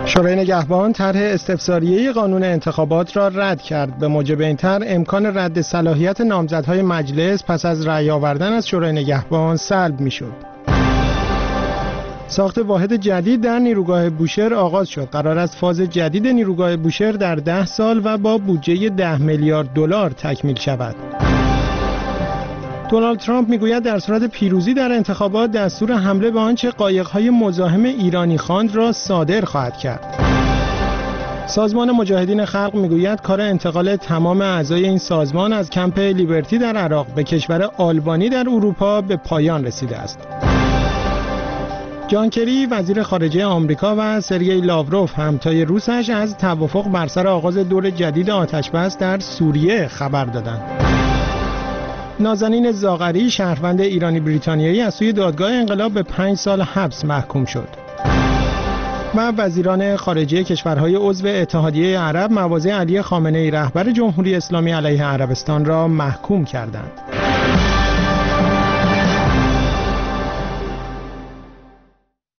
شورای نگهبان طرح استفساریه قانون انتخابات را رد کرد. به موجب این طرح امکان رد صلاحیت نامزدهای مجلس پس از رأی آوردن از شورای نگهبان سلب می‌شد. ساخت واحد جدید در نیروگاه بوشهر آغاز شد. قرار است فاز جدید نیروگاه بوشهر در 10 سال و با بودجه 10 میلیارد دلار تکمیل شود. دونالد ترامپ میگوید در صورت پیروزی در انتخابات دستور حمله به آنچه قایق‌های مزاحم ایرانی خواند را صادر خواهد کرد. سازمان مجاهدین خلق میگوید کار انتقال تمام اعضای این سازمان از کمپ لیبرتی در عراق به کشور آلبانی در اروپا به پایان رسیده است. جان کری وزیر خارجه آمریکا و سرگئی لاوروف همتای روسش از توافق بر سر آغاز دور جدید آتش‌بس در سوریه خبر دادند. نازنین زاغری شهروند ایرانی بریتانیایی از سوی دادگاه انقلاب به 5 سال حبس محکوم شد. و وزیران خارجه کشورهای عضو اتحادیه عرب مواضع علی خامنه‌ای رهبر جمهوری اسلامی علیه عربستان را محکوم کردند.